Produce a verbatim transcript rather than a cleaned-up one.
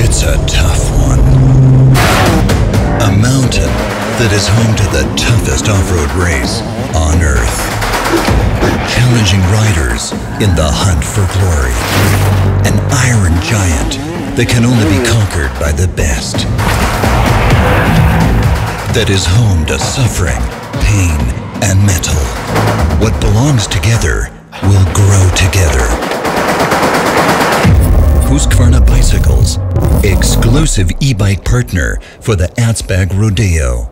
It's a tough one. A mountain that is home to the toughest off-road race on Earth. Challenging riders in the hunt for glory. An iron giant that can only be conquered by the best. That is home to suffering, pain, and metal. What belongs together will grow together. Husqvarna Bicycles, exclusive e-bike partner for the Atzbag Rodeo.